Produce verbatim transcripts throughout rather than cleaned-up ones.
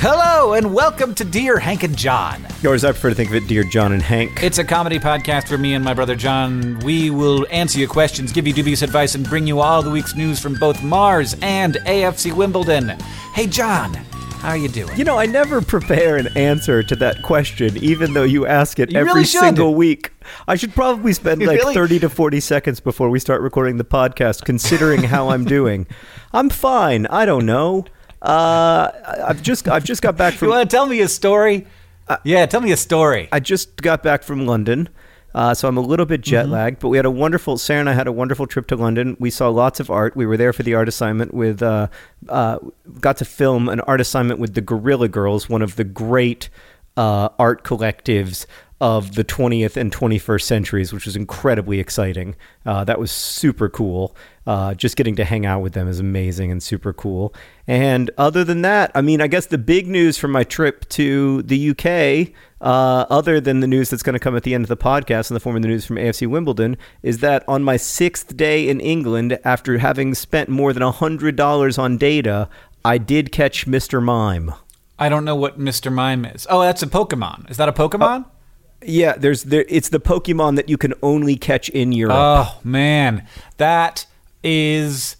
Hello, and welcome to Dear Hank and John. Or as I prefer to think of it, Dear John and Hank. It's a comedy podcast where me and my brother John, we will answer your questions, give you dubious advice, and bring you all the week's news from both Mars and A F C Wimbledon. Hey, John, how are you doing? You know, I never prepare an answer to that question, even though you ask it You every really should. single week. I should probably spend like Really? thirty to forty seconds before we start recording the podcast, considering how I'm doing. I'm fine. I don't know. Uh, I've just I've just got back from. You want to tell me a story? Uh, yeah, tell me a story. I just got back from London, uh, so I'm a little bit jet lagged. Mm-hmm. But we had a wonderful. Sarah and I had a wonderful trip to London. We saw lots of art. We were there for the art assignment with. Uh, uh, got to film an art assignment with the Guerrilla Girls, one of the great uh, art collectives of the twentieth and twenty-first centuries, which was incredibly exciting. Uh, that was super cool. Uh, just getting to hang out with them is amazing and super cool. And other than that, I mean, I guess the big news from my trip to the U K, uh, other than the news that's going to come at the end of the podcast in the form of the news from A F C Wimbledon, is that on my sixth day in England, after having spent more than one hundred dollars on data, I did catch Mister Mime. I don't know what Mister Mime is. Oh, that's a Pokemon. Is that a Pokemon? Uh, yeah, there's there. It's the Pokemon that you can only catch in Europe. Oh, man. That is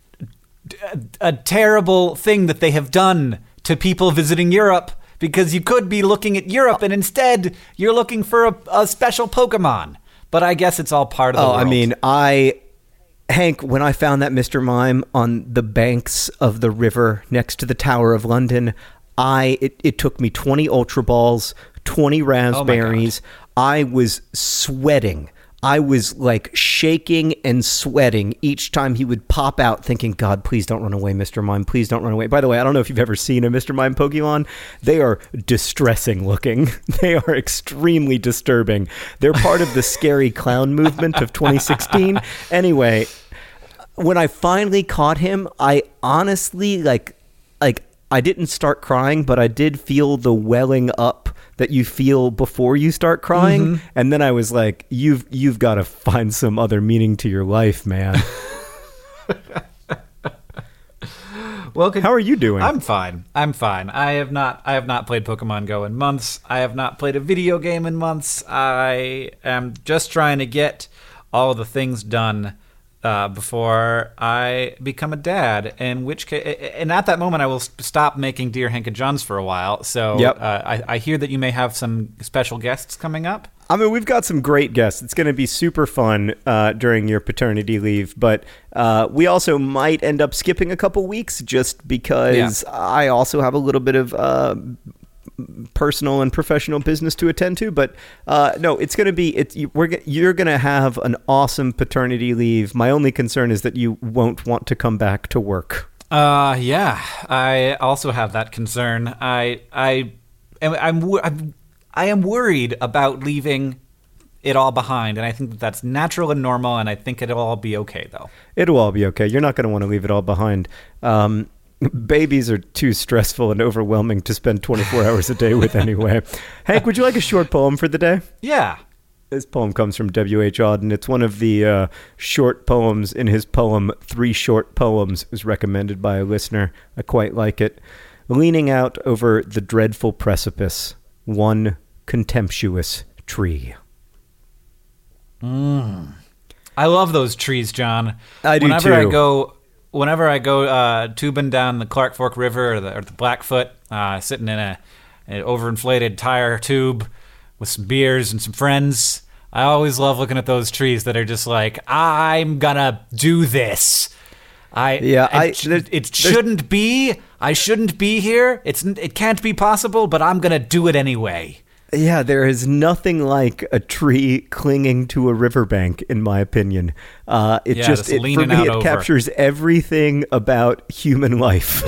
a terrible thing that they have done to people visiting Europe, because you could be looking at Europe and instead you're looking for a, a special Pokemon. But I guess it's all part of the oh, world. I mean, I... Hank, when I found that Mister Mime on the banks of the river next to the Tower of London, I it, it took me twenty Ultra Balls, twenty raspberries. Oh I was sweating. I was like shaking and sweating each time he would pop out, thinking, God, please don't run away, Mister Mime. Please don't run away. By the way, I don't know if you've ever seen a Mister Mime Pokemon. They are distressing looking. They are extremely disturbing. They're part of the scary clown movement of twenty sixteen. Anyway, when I finally caught him, I honestly, like, like I didn't start crying, but I did feel the welling up that you feel before you start crying. Mm-hmm. And then I was like, you've you've got to find some other meaning to your life, man. Well, could, how are you doing? I'm fine. I'm fine. I have not I have not played Pokemon Go in months. I have not played a video game in months. I am just trying to get all the things done Uh, before I become a dad, in which case, and at that moment, I will stop making Dear Hank and Johns for a while. So yep. uh, I, I hear that you may have some special guests coming up. I mean, we've got some great guests. It's going to be super fun uh, during your paternity leave, but uh, we also might end up skipping a couple weeks just because yeah. I also have a little bit of uh, personal and professional business to attend to. But uh, no, it's going to be, it's, we're, you're going to have an awesome paternity leave. My only concern is that you won't want to come back to work. Uh, yeah, I also have that concern. I, I, am, I'm, I'm, I am worried about leaving it all behind, and I think that that's natural and normal, and I think it'll all be okay, though. It'll all be okay. You're not going to want to leave it all behind. Um, Babies are too stressful and overwhelming to spend twenty-four hours a day with anyway. Hank, would you like a short poem for the day? Yeah. This poem comes from W H Auden. It's one of the uh, short poems in his poem, Three Short Poems. It was recommended by a listener. I quite like it. Leaning out over the dreadful precipice, one contemptuous tree. Mm. I love those trees, John. I do Whenever too. I go... Whenever I go uh, tubing down the Clark Fork River or the, or the Blackfoot, uh, sitting in a, an overinflated tire tube with some beers and some friends, I always love looking at those trees that are just like, I'm gonna do this. I yeah, I, it, there's, it shouldn't be. I shouldn't be here. It's it can't be possible, but I'm gonna do it anyway. Yeah, there is nothing like a tree clinging to a riverbank, in my opinion. Uh, it yeah, just, just it, for me, it over. captures everything about human life.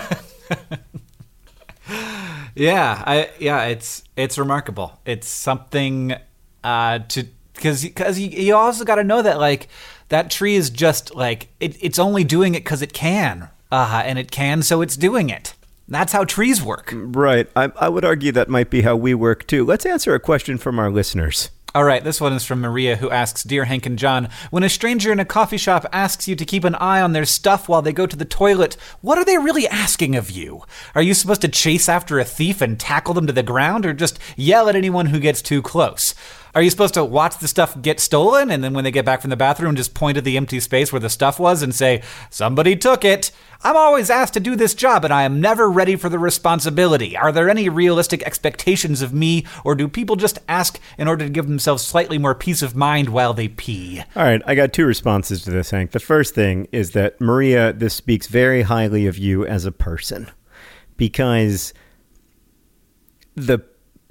yeah, I yeah, it's it's remarkable. It's something uh, to because because you, you also got to know that like that tree is just like it, it's only doing it because it can, uh, and it can, so it's doing it. That's how trees work. Right. I, I would argue that might be how we work, too. Let's answer a question from our listeners. All right, this one is from Maria, who asks, Dear Hank and John, when a stranger in a coffee shop asks you to keep an eye on their stuff while they go to the toilet, what are they really asking of you? Are you supposed to chase after a thief and tackle them to the ground, or just yell at anyone who gets too close? Are you supposed to watch the stuff get stolen, and then when they get back from the bathroom, just point at the empty space where the stuff was and say, somebody took it? I'm always asked to do this job, and I am never ready for the responsibility. Are there any realistic expectations of me, or do people just ask in order to give themselves slightly more peace of mind while they pee? All right, I got two responses to this, Hank. The first thing is that, Maria, this speaks very highly of you as a person, because the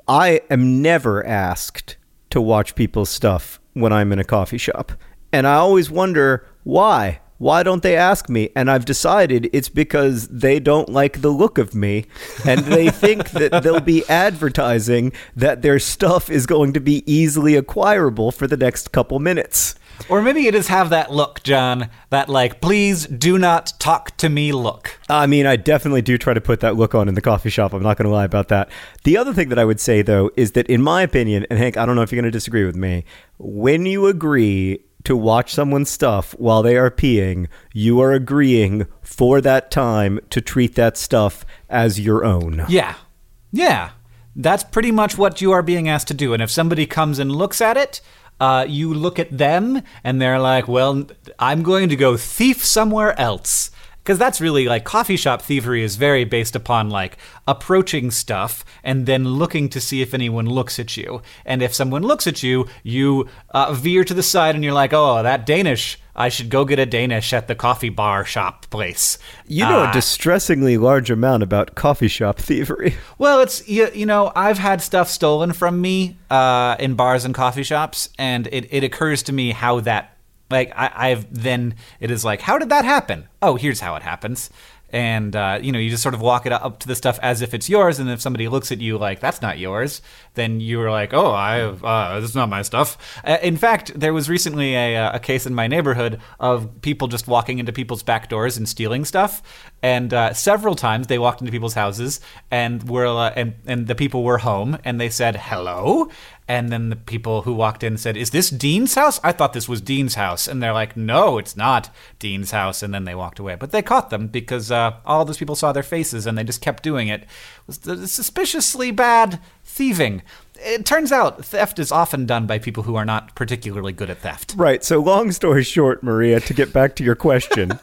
I am never asked to watch people's stuff when I'm in a coffee shop. And I always wonder, why? Why don't they ask me? And I've decided it's because they don't like the look of me, and they think that they'll be advertising that their stuff is going to be easily acquirable for the next couple minutes. Or maybe you just have that look, John, that like, please do not talk to me look. I mean, I definitely do try to put that look on in the coffee shop. I'm not going to lie about that. The other thing that I would say, though, is that in my opinion, and Hank, I don't know if you're going to disagree with me, when you agree to watch someone's stuff while they are peeing, you are agreeing for that time to treat that stuff as your own. Yeah. Yeah. That's pretty much what you are being asked to do. And if somebody comes and looks at it, Uh, you look at them and they're like, well, I'm going to go thief somewhere else. Because that's really like coffee shop thievery is very based upon like approaching stuff and then looking to see if anyone looks at you. And if someone looks at you, you uh, veer to the side and you're like, oh, that Danish, I should go get a Danish at the coffee bar shop place. You know uh, a distressingly large amount about coffee shop thievery. Well, it's, you, you know, I've had stuff stolen from me uh, in bars and coffee shops, and it, it occurs to me how that, like, I, I've then, it is like, how did that happen? Oh, here's how it happens. And, uh, you know, you just sort of walk it up to the stuff as if it's yours. And if somebody looks at you like, that's not yours, then you're like, oh, I, uh, this is not my stuff. Uh, in fact, there was recently a, a case in my neighborhood of people just walking into people's back doors and stealing stuff. And uh, several times they walked into people's houses and were, uh, and, and the people were home and they said, hello. And then the people who walked in said, is this Dean's house? I thought this was Dean's house. And they're like, no, it's not Dean's house. And then they walked away. But they caught them because uh, all those people saw their faces and they just kept doing it. It was the suspiciously bad thieving. It turns out theft is often done by people who are not particularly good at theft. Right. So long story short, Maria, to get back to your question,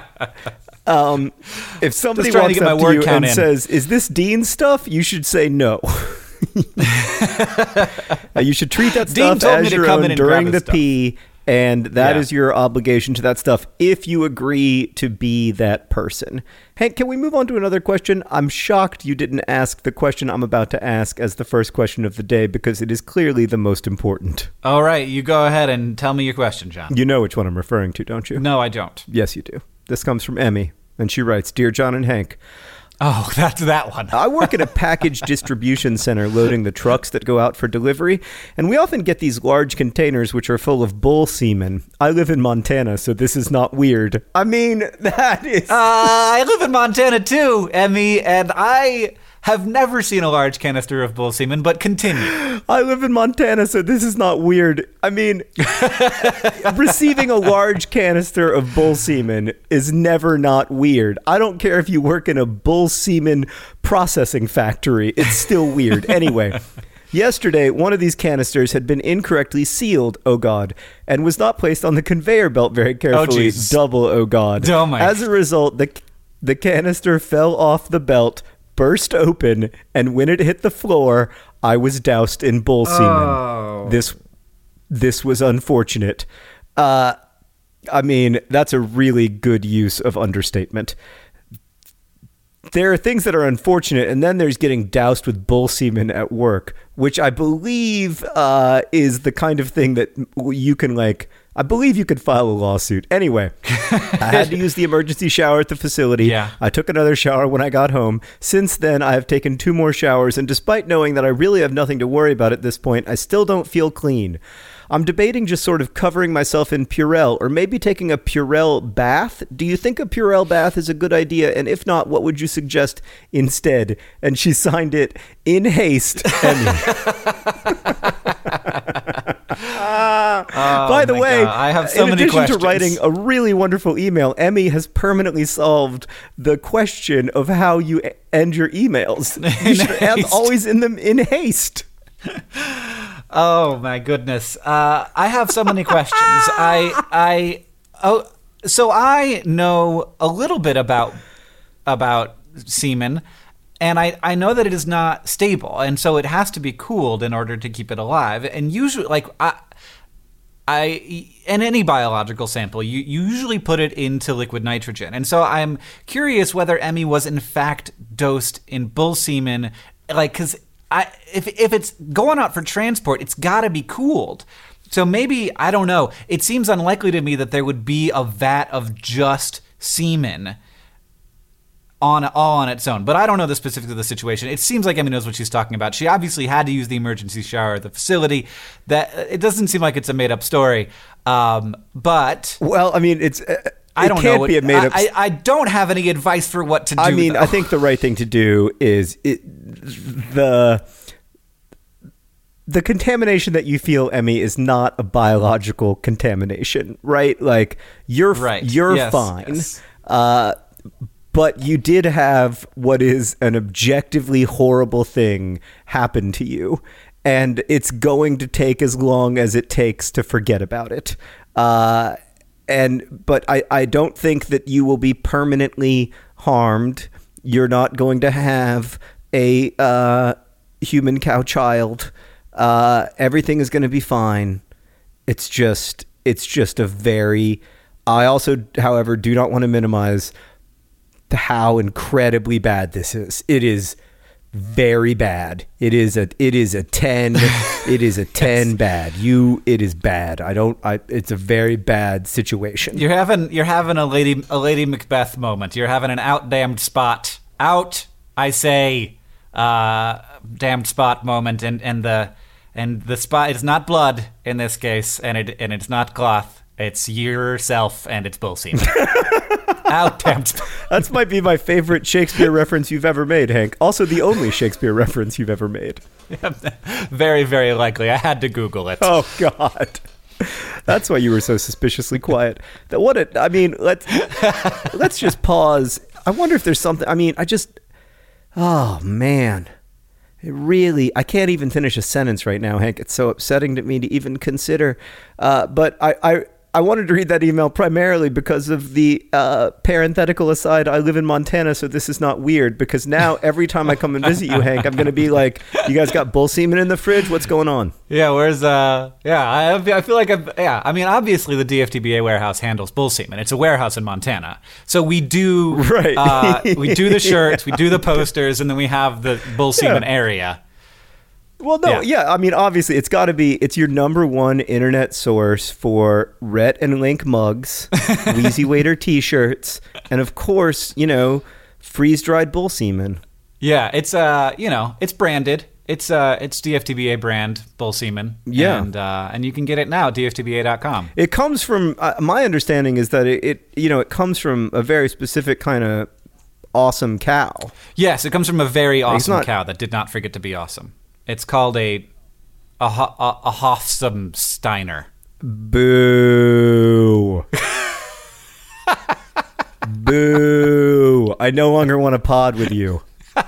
um, if somebody walks to up to you and in. says, is this Dean's stuff? You should say no. uh, you should treat that stuff as your own during the pee, and that yeah. is your obligation to that stuff if you agree to be that person. Hank, can we move on to another question? I'm shocked you didn't ask the question I'm about to ask as the first question of the day, because it is clearly the most important. All right, you go ahead and tell me your question, John. You know which one I'm referring to, don't you? No, I don't. Yes, you do. This comes from Emmy, and she writes, Dear John and Hank, oh, that's that one. I work at a package distribution center loading the trucks that go out for delivery, and we often get these large containers which are full of bull semen. I live in Montana, so this is not weird. I mean, that is... Uh, I live in Montana too, Emmy, and I have never seen a large canister of bull semen, but continue. I live in Montana, so this is not weird. I mean, receiving a large canister of bull semen is never not weird. I don't care if you work in a bull semen processing factory. It's still weird. Anyway, yesterday, one of these canisters had been incorrectly sealed, oh God, and was not placed on the conveyor belt very carefully, oh, double oh God. Oh my. As a result, the, the canister fell off the belt, burst open, and when it hit the floor, I was doused in bull semen. Oh. This this was unfortunate. Uh, I mean, that's a really good use of understatement. There are things that are unfortunate, and then there's getting doused with bull semen at work, which I believe uh, is the kind of thing that you can, like, I believe you could file a lawsuit. Anyway, I had to use the emergency shower at the facility. Yeah. I took another shower when I got home. Since then, I have taken two more showers, and despite knowing that I really have nothing to worry about at this point, I still don't feel clean. I'm debating just sort of covering myself in Purell, or maybe taking a Purell bath. Do you think a Purell bath is a good idea? And if not, what would you suggest instead? And she signed it, in haste, Emmy. By the way, God. I have so in many addition questions. to writing a really wonderful email, Emmy has permanently solved the question of how you e- end your emails. You should end always in them in haste. Oh my goodness! Uh, I have so many questions. I, I, oh, so I know a little bit about about semen. And I, I know that it is not stable, and so it has to be cooled in order to keep it alive. And usually, like I, I in any biological sample, you, you usually put it into liquid nitrogen. And so I'm curious whether Emmy was in fact dosed in bull semen, like because I if if it's going out for transport, it's got to be cooled. So maybe I don't know. It seems unlikely to me that there would be a vat of just semen on all on its own, but I don't know the specifics of the situation. It seems like Emmy knows what she's talking about. She obviously had to use the emergency shower at the facility. That it doesn't seem like it's a made up story. Um, but well, I mean, it's uh, I don't it can't know. be a made up. I, I don't have any advice for what to do. I mean, though. I think the right thing to do is it, the the contamination that you feel, Emmy, is not a biological contamination, right? Like you're right. you're yes, fine. Yes. Uh, But you did have what is an objectively horrible thing happen to you, and it's going to take as long as it takes to forget about it. Uh, and but I, I don't think that you will be permanently harmed. You're not going to have a uh, human cow child. Uh, everything is going to be fine. It's just it's just a very. I also, however, do not want to minimize how incredibly bad this is. It is very bad. It is a it is a ten. It is a ten yes. bad. You it is bad. I don't I it's a very bad situation. You're having you're having a lady a Lady Macbeth moment. You're having an out damned spot. Out, I say, uh damned spot moment, and, and the and the spot is not blood in this case, and it and it's not cloth. It's yourself and it's bull semen. Out damned spot. That might be my favorite Shakespeare reference you've ever made, Hank. Also the only Shakespeare reference you've ever made. Yeah, very, very likely. I had to Google it. Oh, God. That's why you were so suspiciously quiet. That what it, I mean, let's let's just pause. I wonder if there's something. I mean, I just, oh, man. It really, I can't even finish a sentence right now, Hank. It's so upsetting to me to even consider. Uh, but I, I, I wanted to read that email primarily because of the uh, parenthetical aside, I live in Montana, so this is not weird, because now every time I come and visit you, Hank, I'm going to be like, you guys got bull semen in the fridge? What's going on? Yeah, where's, uh, yeah, I, I feel like, I've, yeah, I mean, obviously the D F T B A warehouse handles bull semen. It's a warehouse in Montana. So we do, right. uh, we do the shirts, we do the posters, and then we have the bull semen yeah. area. Well, no, yeah. yeah. I mean, obviously, it's got to be, it's your number one internet source for Rhett and Link mugs, Wheezy Waiter t-shirts, and of course, you know, freeze-dried bull semen. Yeah, it's, uh, you know, it's branded. It's uh, it's D F T B A brand bull semen. Yeah. And, uh, and you can get it now at D F T B A dot com. It comes from, uh, my understanding is that it, it, you know, it comes from a very specific kind of awesome cow. Yes, it comes from a very awesome not, cow that did not forget to be awesome. It's called a a, a, a Hoffsum Steiner. Boo. Boo. I no longer want to pod with you.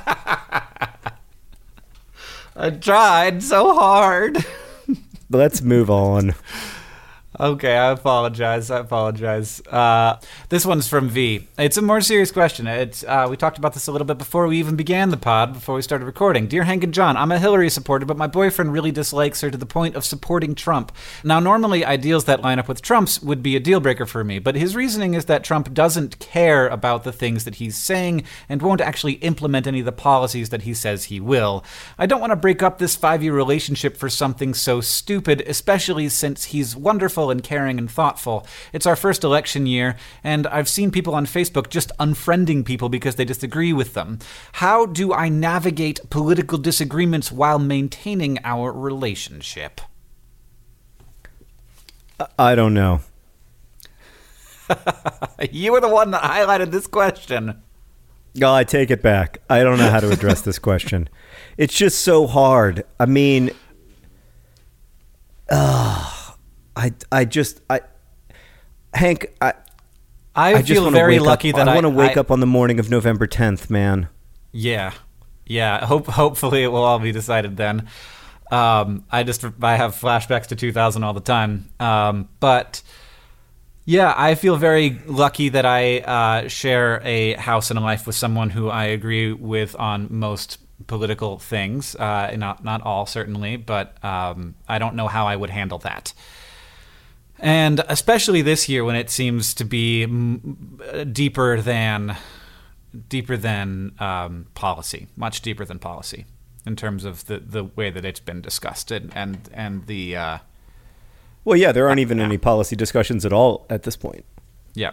I tried so hard. Let's move on. Okay, I apologize. I apologize. Uh, this one's from V. It's a more serious question. It's uh, we talked about this a little bit before we even began the pod, before we started recording. Dear Hank and John, I'm a Hillary supporter, but my boyfriend really dislikes her to the point of supporting Trump. Now, normally ideals that line up with Trump's would be a deal breaker for me, but his reasoning is that Trump doesn't care about the things that he's saying and won't actually implement any of the policies that he says he will. I don't want to break up this five-year relationship for something so stupid, especially since he's wonderful and caring and thoughtful. It's our first election year, and I've seen people on Facebook just unfriending people because they disagree with them. How do I navigate political disagreements while maintaining our relationship? I don't know. You were the one that highlighted this question. Oh, I take it back. I don't know how to address this question. It's just so hard. I mean, uh, I I just I Hank I I, I just feel wanna very wake lucky up, that I I want to wake I- up on the morning of November tenth, man. Yeah, yeah. Hope hopefully it will all be decided then. Um, I just I have flashbacks to two thousand all the time. Um, but yeah, I feel very lucky that I uh, share a house and a life with someone who I agree with on most political things. Uh, not not all certainly, but um, I don't know how I would handle that. And especially this year when it seems to be m- deeper than deeper than um, policy, much deeper than policy in terms of the, the way that it's been discussed and and, and the uh, Well, yeah, there aren't even any policy discussions at all at this point. yeah.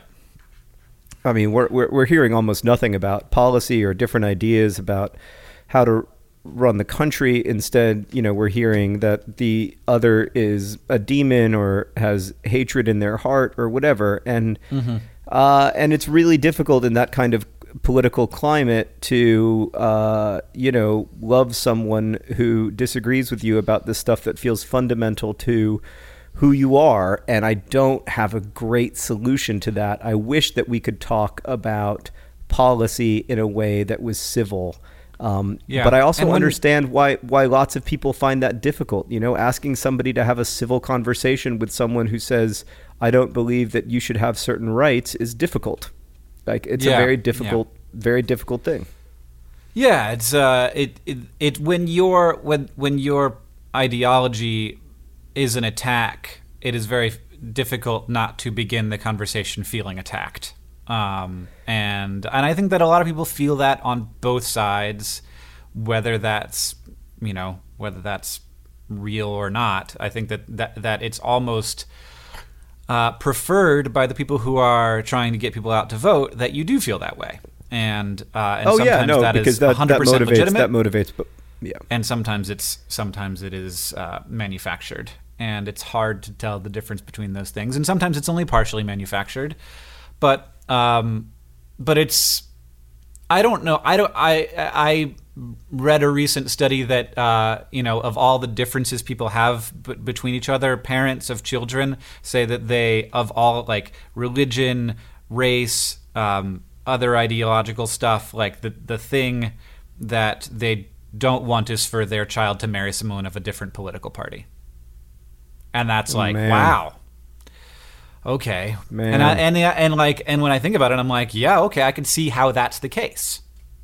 I mean, we're we're, we're hearing almost nothing about policy or different ideas about how to run the country. Instead, you know, we're hearing that the other is a demon or has hatred in their heart or whatever, and Mm-hmm. uh, and it's really difficult in that kind of political climate to uh, you know, love someone who disagrees with you about the stuff that feels fundamental to who you are. And I don't have a great solution to that. I wish that we could talk about policy in a way that was civil. Um, Yeah. But I also And when- understand why why lots of people find that difficult. You know, asking somebody to have a civil conversation with someone who says, I don't believe that you should have certain rights, is difficult. Like, it's Yeah, a very yeah. difficult, very difficult thing. Yeah, it's uh, it, it it when your when when your ideology is an attack, it is very difficult not to begin the conversation feeling attacked. Um, and and I think that a lot of people feel that on both sides, whether that's you know whether that's real or not. I think that that, that it's almost uh, preferred by the people who are trying to get people out to vote that you do feel that way. And, uh, and Oh sometimes yeah, no, that because is that, one hundred that percent motivates legitimate. that motivates. But yeah, And sometimes it's sometimes it is uh, manufactured, and it's hard to tell the difference between those things. And sometimes it's only partially manufactured, but um, but it's I don't know. I don't. I I read a recent study that uh, you know of all the differences people have b- between each other. Parents of children say that they of all like religion, race, um, other ideological stuff. Like the the thing that they don't want is for their child to marry someone of a different political party. And that's like, Man. wow. Okay. Man. And I, and and like and when I think about it, I'm like, yeah, okay, I can see how that's the case.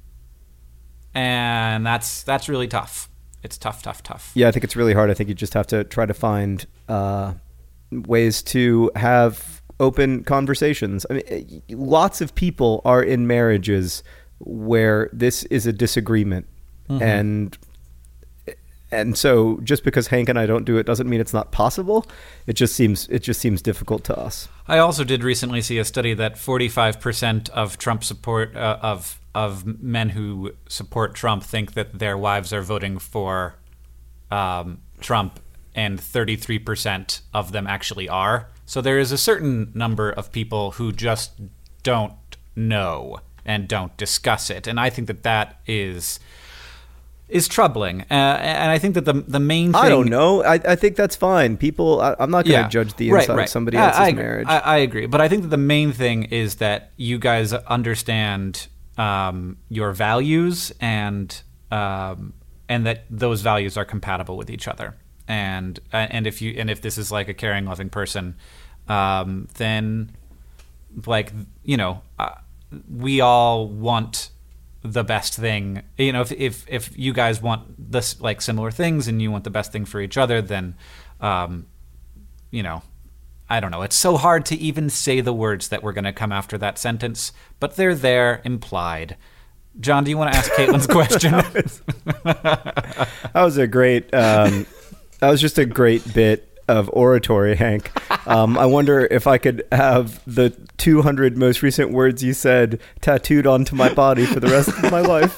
And that's that's really tough. It's tough, tough, tough. yeah, I think it's really hard. I think you just have to try to find uh, ways to have open conversations. I mean, lots of people are in marriages where this is a disagreement, Mm-hmm. and and so just because Hank and I don't do it doesn't mean it's not possible. It just seems it just seems difficult to us. I also did recently see a study that forty-five percent of Trump support uh, of of men who support Trump think that their wives are voting for um, Trump, and thirty-three percent of them actually are. So there is a certain number of people who just don't know and don't discuss it, and I think that that is is troubling. Uh, and I think that the the main thing I don't know. I, I think that's fine. People, I, I'm not going to Yeah. judge the Right, inside right. of somebody I- else's I agree. marriage. I, I agree, but I think that the main thing is that you guys understand um, your values and um, and that those values are compatible with each other. And and if you and if this is like a caring, loving person, um, then like you know, uh, we all want the best thing. You know, if if if you guys want this like similar things and you want the best thing for each other, then um, you know, I don't know. It's so hard to even say the words that were going to come after that sentence, but they're there implied. John, do you want to ask Caitlin's question? That was a great. Um, that was just a great bit of oratory, Hank. Um, I wonder if I could have the two hundred most recent words you said tattooed onto my body for the rest of my life.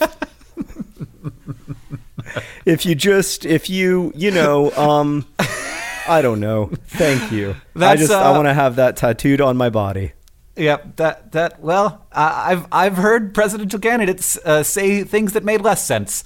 If you just, if you, you know, um, I don't know. Thank you. I That's, just, uh, I want to have that tattooed on my body. Yep, that that well, I've I've heard presidential candidates uh, say things that made less sense.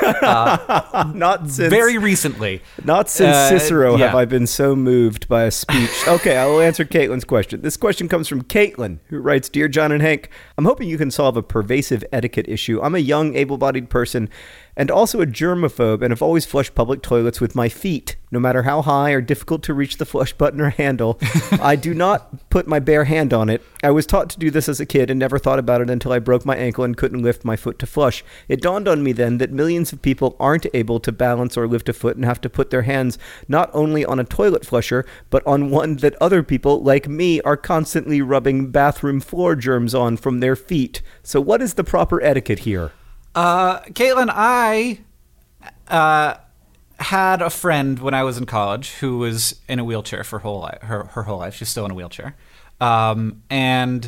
Uh, not since very recently. Not since uh, Cicero yeah. have I been so moved by a speech. Okay, I will answer Caitlin's question. This question comes from Caitlin, who writes, "Dear John and Hank, I'm hoping you can solve a pervasive etiquette issue. I'm a young, able-bodied person and also a germaphobe, and have always flushed public toilets with my feet. No matter how high or difficult to reach the flush button or handle, I do not put my bare hand on it. I was taught to do this as a kid and never thought about it until I broke my ankle and couldn't lift my foot to flush. It dawned on me then that millions of people aren't able to balance or lift a foot and have to put their hands not only on a toilet flusher, but on one that other people, like me, are constantly rubbing bathroom floor germs on from their feet. So what is the proper etiquette here?" Uh, Caitlin, I uh, had a friend when I was in college who was in a wheelchair for whole li- her, her whole life. She's still in a wheelchair. Um, and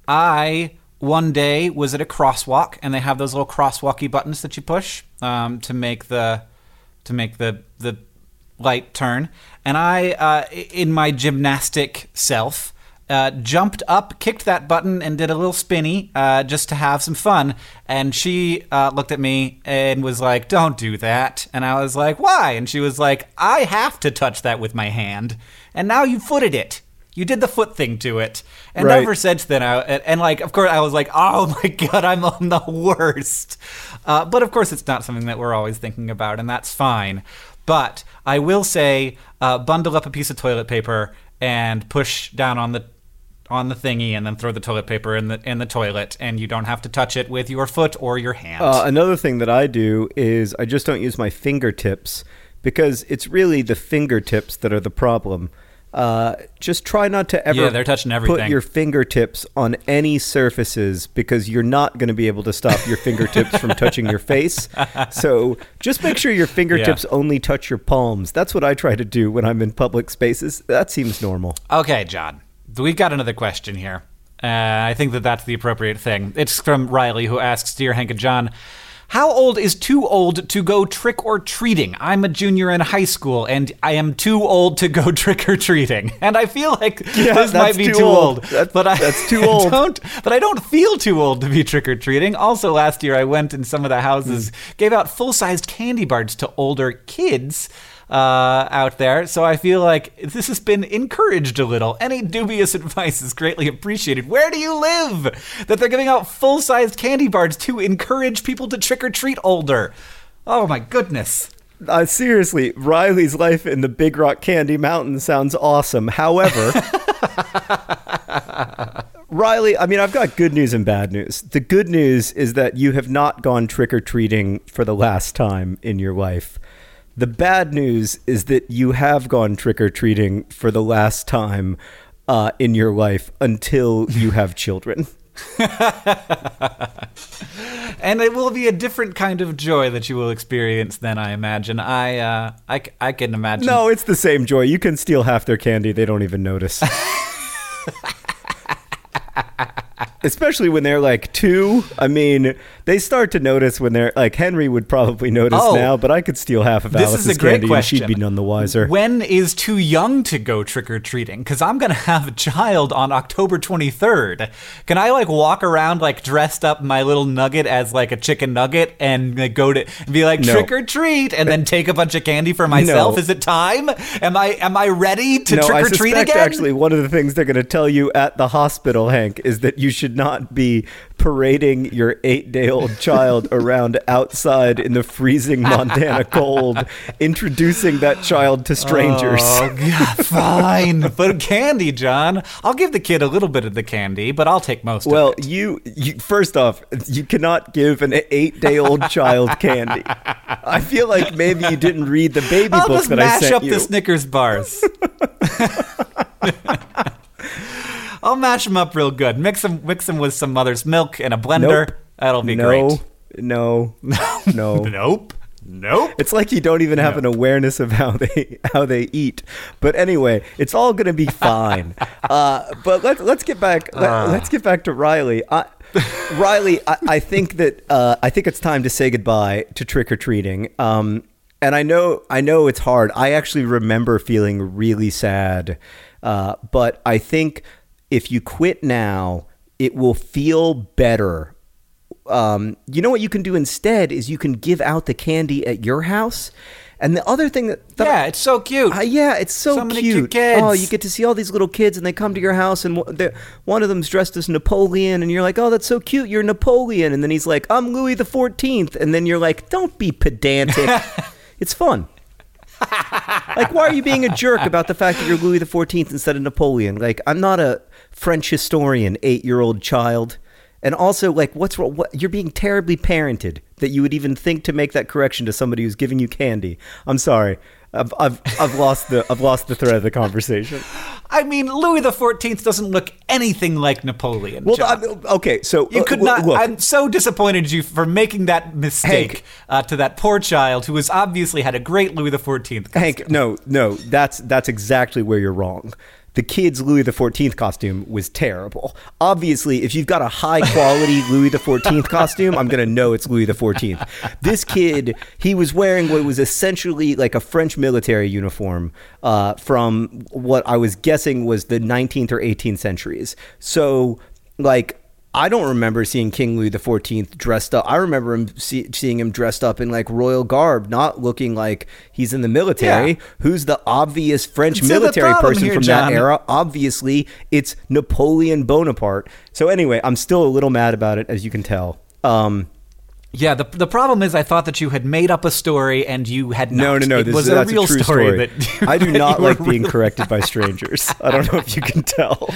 I, one day, was at a crosswalk, and they have those little crosswalky buttons that you push um, to make the to make the the light turn. And I, uh, in my gymnastic self, Uh, jumped up, kicked that button, and did a little spinny uh, just to have some fun. And she uh, looked at me and was like, "Don't do that." And I was like, "Why?" And she was like, "I have to touch that with my hand. And now you footed it. You did the foot thing to it." And Right. ever since then, I, and, and like, of course, I was like, "Oh my God, I'm on the worst." Uh, but of course, it's not something that we're always thinking about, and that's fine. But I will say, uh, bundle up a piece of toilet paper and push down on the on the thingy, and then throw the toilet paper in the in the toilet, and you don't have to touch it with your foot or your hand. Uh, another thing that I do is I just don't use my fingertips, because it's really the fingertips that are the problem. Uh, just try not to ever Yeah, they're touching everything. put your fingertips on any surfaces, because you're not going to be able to stop your fingertips from touching your face. So just make sure your fingertips Yeah. only touch your palms. That's what I try to do when I'm in public spaces. That seems normal. Okay, John. We've got another question here. Uh, I think that that's the appropriate thing. It's from Riley, who asks, "Dear Hank and John, how old is too old to go trick-or-treating? I'm a junior in high school, and I am too old to go trick-or-treating." And I feel like Yeah, this might that's be too too old. old. That's- but I that's too old. Don't, but I don't feel too old to be trick-or-treating. Also, last year I went in some of the houses, gave out full-sized candy bars to older kids uh, out there. So I feel like this has been encouraged a little. Any dubious advice is greatly appreciated. Where do you live that they're giving out full-sized candy bars to encourage people to trick-or-treat older? Oh my goodness. Uh, seriously, Riley's life in the Big Rock Candy Mountain sounds awesome. However, Riley, I mean, I've got good news and bad news. The good news is that you have not gone trick-or-treating for the last time in your life. The bad news is that you have gone trick-or-treating for the last time uh, in your life until you have children. And it will be a different kind of joy that you will experience then, I imagine. I, uh, I, c- I can imagine. No, it's the same joy. You can steal half their candy. They don't even notice. Especially when they're like two. I mean, they start to notice when they're like, Henry would probably notice Oh, now, but I could steal half of this Alice's is a great candy question. and she'd be none the wiser. When is too young to go trick-or-treating? Because I'm going to have a child on October twenty-third. Can I, like, walk around, like, dressed up my little nugget as, like, a chicken nugget and like, go to and be like, No. trick-or-treat, and then take a bunch of candy for myself? No. Is it time? Am I am I ready to no, I trick-or-treat suspect again? actually one of the things they're going to tell you at the hospital, Hank, is that you should not be parading your eight-day-old child around outside in the freezing Montana cold, introducing that child to strangers. Oh, God, fine. But candy, John. I'll give the kid a little bit of the candy, but I'll take most Well, of it. you, you first off, you cannot give an eight-day-old child candy. I feel like maybe you didn't read the baby I'll book just that I mash sent up you. the Snickers bars. I'll mash them up real good. Mix them, mix them with some mother's milk in a blender. Nope. That'll be no, great. no, no. Nope. Nope. It's like you don't even have No. an awareness of how they how they eat. But anyway, it's all gonna be fine. uh, but let's let's get back. Let, Uh. let's get back to Riley. I, Riley, I, I think that uh, I think it's time to say goodbye to trick or treating. Um, and I know I know it's hard. I actually remember feeling really sad. Uh, but I think if you quit now, it will feel better. Um, you know what you can do instead is you can give out the candy at your house. And the other thing that, that yeah, it's so cute. Uh, yeah, it's so, so cute. Many cute kids. Oh, you get to see all these little kids, and they come to your house, and one of them's dressed as Napoleon, and you're like, "Oh, that's so cute. You're Napoleon." And then he's like, "I'm Louis the fourteenth," and then you're like, "Don't be pedantic." It's fun. Like, why are you being a jerk about the fact that you're Louis the fourteenth instead of Napoleon? Like, I'm not a French historian, eight-year-old child. And also, like, what's wrong? What, you're being terribly parented that you would even think to make that correction to somebody who's giving you candy. I'm sorry. I've I've I've lost the I've lost the thread of the conversation. I mean, Louis the fourteenth doesn't look anything like Napoleon. Well, John. I, okay, so you could uh, not. Look, I'm so disappointed in you for making that mistake Hank, uh, to that poor child who has obviously had a great Louis the fourteenth costume. Hank, no, no, that's that's exactly where you're wrong. The kid's Louis the fourteenth costume was terrible. Obviously, if you've got a high-quality Louis the fourteenth costume, I'm going to know it's Louis the fourteenth. This kid, he was wearing what was essentially like a French military uniform uh, from what I was guessing was the nineteenth or eighteenth centuries. So, like, I don't remember seeing King Louis the fourteenth dressed up. I remember him see, seeing him dressed up in like royal garb, not looking like he's in the military. Yeah. Who's the obvious French See, military person here, from John. that era? Obviously, it's Napoleon Bonaparte. So anyway, I'm still a little mad about it, as you can tell. Um, Yeah, the the problem is I thought that you had made up a story and you had not. No, no, no. It this was is, a that's real a true story. story. That I do that not you like were being really- corrected by strangers. I don't know if you can tell.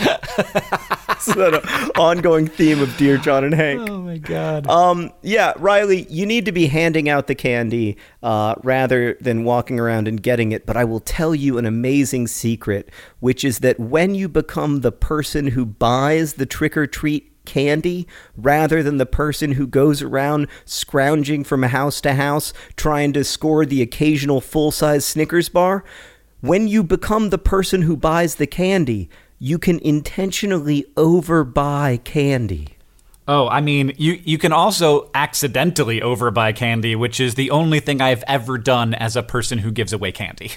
It's an ongoing theme of Dear John and Hank. Oh, my God. Um, yeah, Riley, you need to be handing out the candy uh, rather than walking around and getting it. But I will tell you an amazing secret, which is that when you become the person who buys the trick-or-treat candy rather than the person who goes around scrounging from house to house trying to score the occasional full-size Snickers bar, when you become the person who buys the candy, you can intentionally overbuy candy. Oh, I mean, you, you can also accidentally overbuy candy, which is the only thing I've ever done as a person who gives away candy.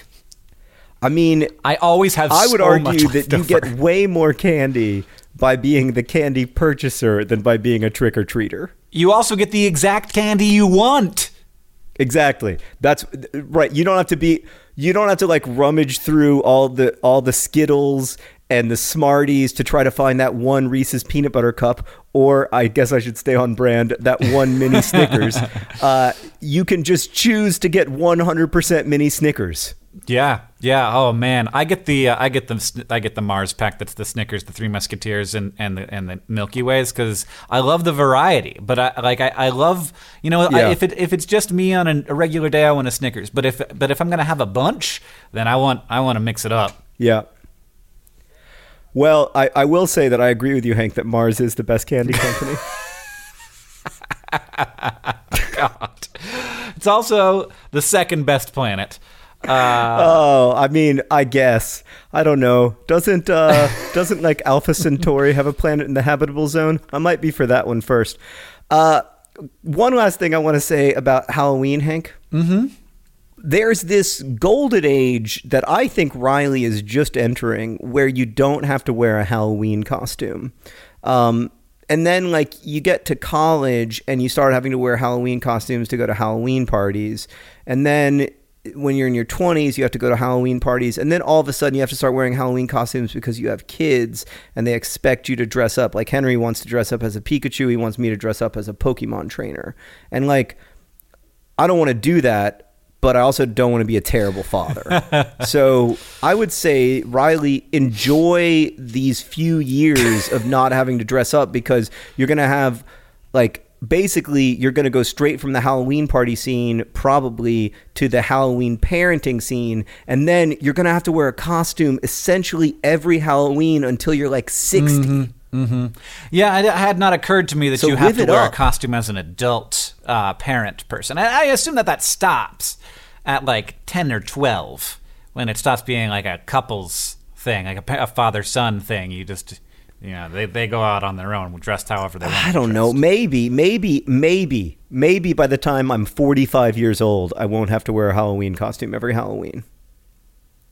I mean, I always have I would so much argue that you left over. get way more candy by being the candy purchaser than by being a trick-or-treater. You also get the exact candy you want. Exactly. That's right. You don't have to be you don't have to like rummage through all the all the Skittles and the Smarties to try to find that one Reese's peanut butter cup, or I guess I should stay on brand, that one mini Snickers. Uh, you can just choose to get one hundred percent mini Snickers. Yeah, yeah. Oh man, I get the uh, I get the I get the Mars pack. That's the Snickers, the Three Musketeers, and and the and the Milky Ways because I love the variety. But I like I, I love you know Yeah. I, if it if it's just me on an, a regular day, I want a Snickers. But if but if I'm gonna have a bunch, then I want I want to mix it up. Yeah. Well, I, I will say that I agree with you, Hank, that Mars is the best candy company. God, it's also the second best planet. Uh, oh, I mean, I guess. I don't know. Doesn't uh, doesn't like Alpha Centauri have a planet in the habitable zone? I might be for that one first. Uh, one last thing I want to say about Halloween, Hank. mm-hmm. There's this golden age that I think Riley is just entering where you don't have to wear a Halloween costume. Um, and then, like, you get to college and you start having to wear Halloween costumes to go to Halloween parties. And then when you're in your twenties, you have to go to Halloween parties. And then all of a sudden you have to start wearing Halloween costumes because you have kids and they expect you to dress up. Like, Henry wants to dress up as a Pikachu. He wants me to dress up as a Pokemon trainer. And, like, I don't want to do that, but I also don't want to be a terrible father. So I would say, Riley, enjoy these few years of not having to dress up because you're going to have, like, basically you're going to go straight from the Halloween party scene probably to the Halloween parenting scene. And then you're going to have to wear a costume essentially every Halloween until you're like sixty. Mm-hmm. Mm-hmm. Yeah, it had not occurred to me that So you have live to it wear up. a costume as an adult uh, parent person. I, I assume that that stops at like ten or twelve when it stops being like a couple's thing, like a, pa- a father-son thing. You just, you know, they, they go out on their own, dressed however they want. I to don't know. dress. Maybe, maybe, maybe, maybe by the time I'm forty-five years old, I won't have to wear a Halloween costume every Halloween.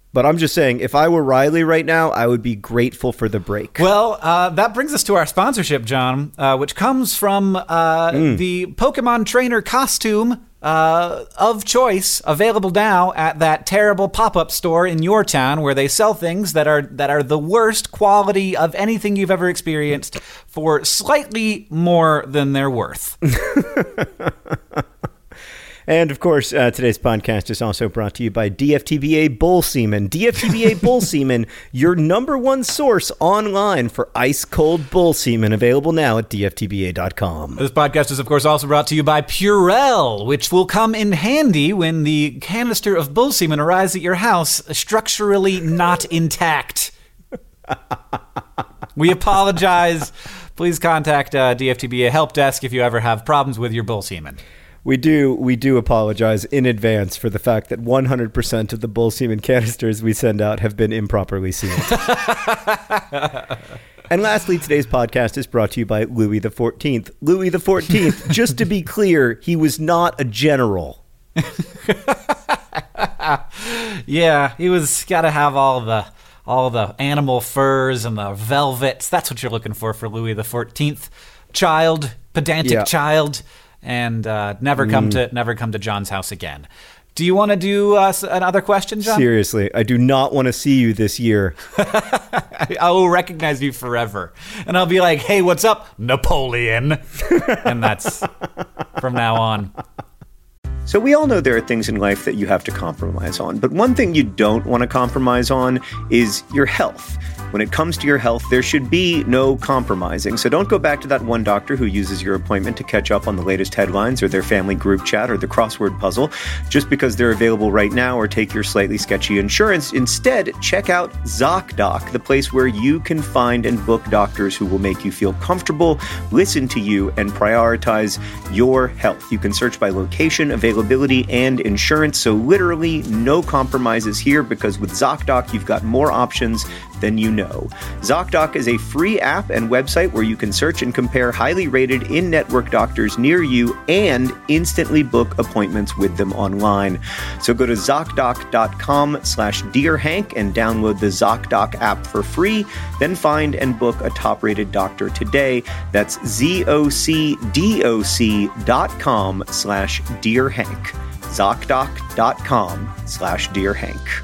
But I'm just saying, if I were Riley right now, I would be grateful for the break. Well, uh, that brings us to our sponsorship, John, uh, which comes from uh, mm. the Pokemon Trainer costume uh, of choice, available now at that terrible pop-up store in your town where they sell things that are that are the worst quality of anything you've ever experienced for slightly more than they're worth. And, of course, uh, today's podcast is also brought to you by D F T B A Bull Semen. D F T B A Bull Semen, your number one source online for ice-cold bull semen, available now at D F T B A dot com. This podcast is, of course, also brought to you by Purell, which will come in handy when the canister of bull semen arrives at your house, structurally not intact. We apologize. Please contact uh, D F T B A Help Desk if you ever have problems with your bull semen. We do we do apologize in advance for the fact that one hundred percent of the bull semen canisters we send out have been improperly sealed. And lastly, today's podcast is brought to you by Louis the fourteenth. Louis the fourteenth, just to be clear, he was not a general. Yeah, he was got to have all the all the animal furs and the velvets. That's what you're looking for for Louis the fourteenth. Child, pedantic yeah. child. And uh, never come mm. to never come to John's house again. Do you want to do uh, another question, John? Seriously, I do not want to see you this year. I will recognize you forever, and I'll be like, "Hey, what's up, Napoleon?" And that's from now on. So we all know there are things in life that you have to compromise on, but one thing you don't want to compromise on is your health. When it comes to your health, there should be no compromising. So don't go back to that one doctor who uses your appointment to catch up on the latest headlines or their family group chat or the crossword puzzle just because they're available right now or take your slightly sketchy insurance. Instead, check out ZocDoc, the place where you can find and book doctors who will make you feel comfortable, listen to you, and prioritize your health. You can search by location, availability, and insurance. So literally no compromises here because with ZocDoc, you've got more options than you know. ZocDoc is a free app and website where you can search and compare highly rated in-network doctors near you and instantly book appointments with them online. So go to ZocDoc.com slash DearHank and download the ZocDoc app for free. Then find and book a top-rated doctor today. That's Z-O-C-D-O-C dot com slash DearHank. ZocDoc.com slash DearHank.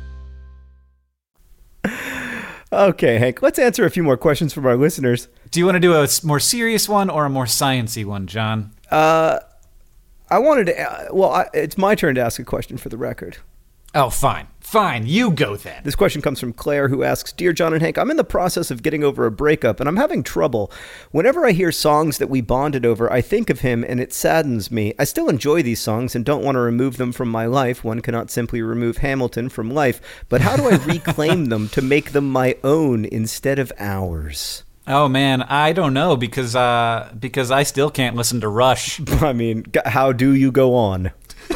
Okay, Hank, let's answer a few more questions from our listeners. Do you want to do a more serious one or a more sciencey one, John? Uh, I wanted to, uh, well, I, it's my turn to ask a question for the record. Oh, fine. Fine. You go then. This question comes from Claire, who asks, Dear John and Hank, I'm in the process of getting over a breakup, and I'm having trouble. Whenever I hear songs that we bonded over, I think of him, and it saddens me. I still enjoy these songs and don't want to remove them from my life. One cannot simply remove Hamilton from life. But how do I reclaim them to make them my own instead of ours? Oh, man, I don't know, because uh, because I still can't listen to Rush. I mean, how do you go on?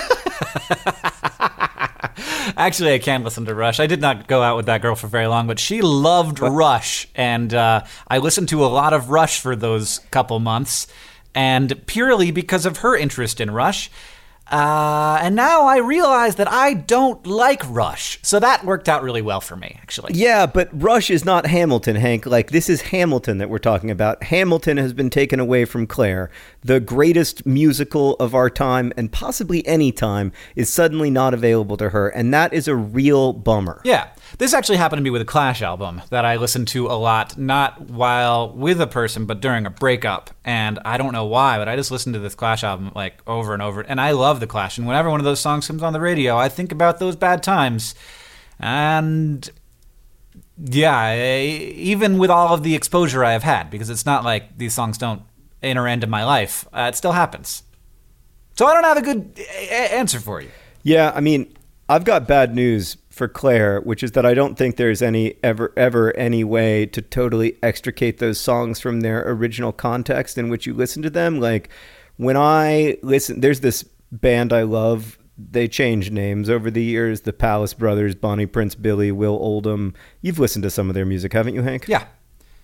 Actually, I can listen to Rush. I did not go out with that girl for very long, but she loved what? Rush, and uh, I listened to a lot of Rush for those couple months, and purely because of her interest in Rush. Uh, and now I realize that I don't like Rush, so that worked out really well for me, actually. Yeah, but Rush is not Hamilton, Hank. Like, this is Hamilton that we're talking about. Hamilton has been taken away from Claire. The greatest musical of our time, and possibly any time, is suddenly not available to her, and that is a real bummer. Yeah. This actually happened to me with a Clash album that I listened to a lot, not while with a person, but during a breakup. And I don't know why, but I just listened to this Clash album like over and over. And I love the Clash. And whenever one of those songs comes on the radio, I think about those bad times. And yeah, even with all of the exposure I have had, because it's not like these songs don't enter into my life, uh, it still happens. So I don't have a good a- answer for you. Yeah, I mean, I've got bad news for Claire, which is that I don't think there's any ever, ever any way to totally extricate those songs from their original context in which you listen to them. Like, when I listen, there's this band I love. They changed names over the years. The Palace Brothers, Bonnie Prince Billy, Will Oldham. You've listened to some of their music, haven't you, Hank? Yeah.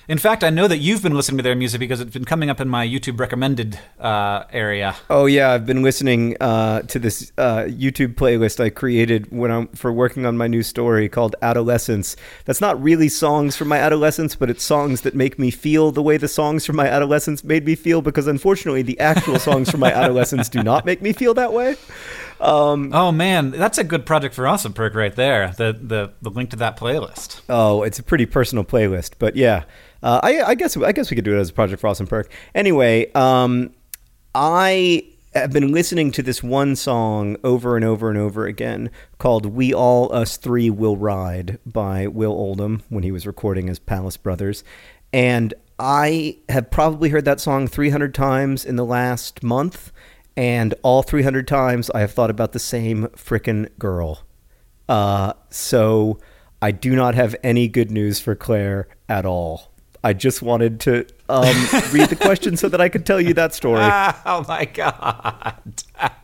In fact, I know that you've been listening to their music because it's been coming up in my YouTube recommended uh, area. Oh yeah, I've been listening uh, to this uh, YouTube playlist I created when I'm for working on my new story called Adolescence. That's not really songs from my adolescence, but it's songs that make me feel the way the songs from my adolescence made me feel. Because unfortunately, the actual songs from my adolescence do not make me feel that way. Um, oh man, that's a good project for Awesome Perk right there. The the the link to that playlist. Oh, it's a pretty personal playlist, but yeah, uh, I, I guess I guess we could do it as a project for Awesome Perk. Anyway, um, I have been listening to this one song over and over and over again called "We All Us Three Will Ride" by Will Oldham when he was recording as Palace Brothers, and I have probably heard that song three hundred times in the last month. And all three hundred times I have thought about the same frickin' girl. Uh, so I do not have any good news for Claire at all. I just wanted to um, read the question so that I could tell you that story. Oh, my God.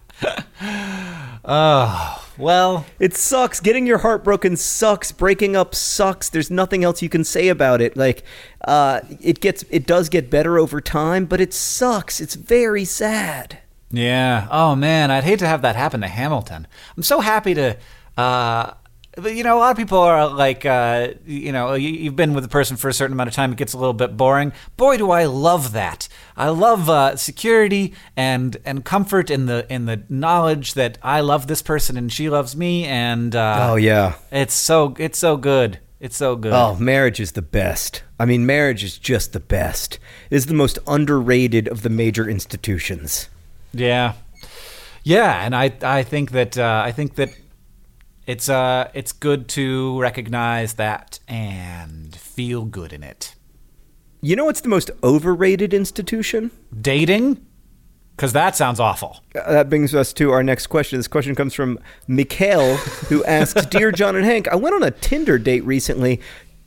Oh, well. It sucks. Getting your heart broken sucks. Breaking up sucks. There's nothing else you can say about it. Like, uh, it gets, it does get better over time, but it sucks. It's very sad. Yeah. Oh, man. I'd hate to have that happen to Hamilton. I'm so happy to, uh, you know, a lot of people are like, uh, you know, you, you've been with a person for a certain amount of time. It gets a little bit boring. Boy, do I love that. I love uh, security and and comfort in the in the knowledge that I love this person and she loves me. And uh, oh, yeah. It's so it's so good. It's so good. Oh, marriage is the best. I mean, marriage is just the best. It is the most underrated of the major institutions. Yeah, yeah, and I I think that uh, I think that it's uh it's good to recognize that and feel good in it. You know what's the most overrated institution? Dating, because that sounds awful. Uh, that brings us to our next question. This question comes from Mikhail, who asks, "Dear John and Hank, I went on a Tinder date recently.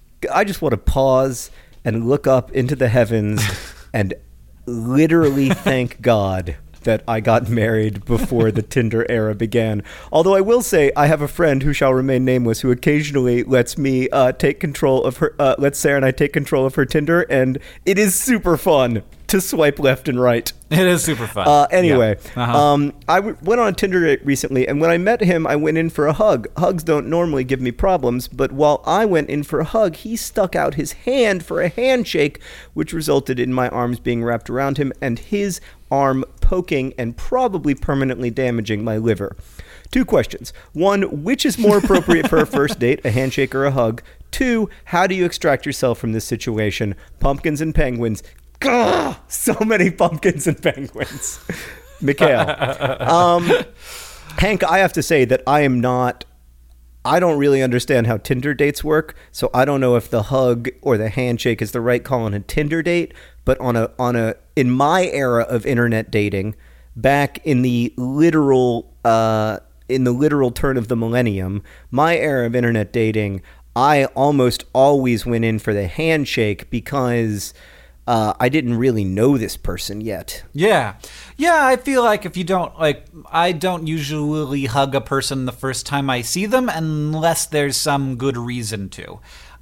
I just want to pause and look up into the heavens and literally thank God that I got married before the Tinder era began. Although I will say I have a friend who shall remain nameless who occasionally lets me uh, take control of her, uh, lets Sarah and I take control of her Tinder, and it is super fun to swipe left and right. It is super fun. Uh, anyway, yeah. uh-huh. um, I w- went on a Tinder date recently, and when I met him, I went in for a hug. Hugs don't normally give me problems, but while I went in for a hug, he stuck out his hand for a handshake, which resulted in my arms being wrapped around him and his arm poking and probably permanently damaging my liver. Two questions. One, which is more appropriate for a first date, a handshake or a hug? Two, how do you extract yourself from this situation? Pumpkins and penguins. Gah! So many pumpkins and penguins. Mikhail. Um, Hank, I have to say that I am not... I don't really understand how Tinder dates work, so I don't know if the hug or the handshake is the right call on a Tinder date, but on a on a in my era of internet dating, back in the literal uh, in the literal turn of the millennium, my era of internet dating, I almost always went in for the handshake because Uh, I didn't really know this person yet. Yeah. Yeah, I feel like if you don't, like, I don't usually hug a person the first time I see them unless there's some good reason to.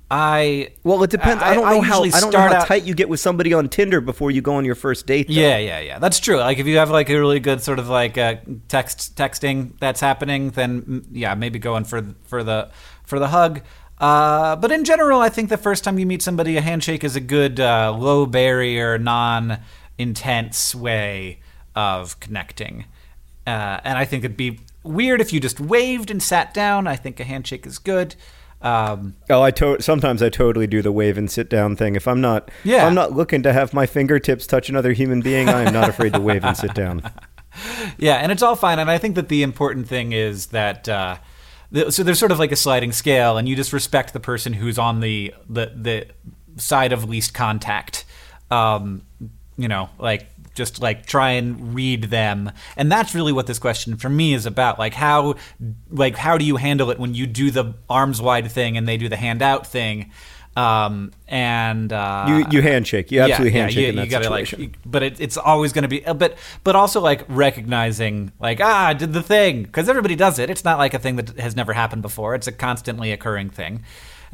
I Well, it depends. I, I don't know I how I don't know how out, tight you get with somebody on Tinder before you go on your first date, though. Yeah, yeah, yeah. That's true. Like, if you have, like, a really good sort of, like, uh, text texting that's happening, then, yeah, maybe going for, for, the, for the hug. Uh, but in general, I think the first time you meet somebody, a handshake is a good uh, low barrier, non-intense way of connecting. Uh, and I think it'd be weird if you just waved and sat down. I think a handshake is good. Um, oh, I to- sometimes I totally do the wave and sit down thing. If I'm not, yeah. if I'm not looking to have my fingertips touch another human being, I am not afraid to wave and sit down. Yeah, and it's all fine. And I think that the important thing is that. Uh, So there's sort of like a sliding scale, and you just respect the person who's on the the, the side of least contact. Um, you know, like just like try and read them, and that's really what this question for me is about. Like how, like how do you handle it when you do the arms wide thing and they do the hand out thing? Um, and uh, you you handshake, you absolutely yeah, handshake yeah, you, in that you gotta, situation. Like, but it, it's always going to be, but but also like recognizing, like ah, I did the thing because everybody does it. It's not like a thing that has never happened before. It's a constantly occurring thing,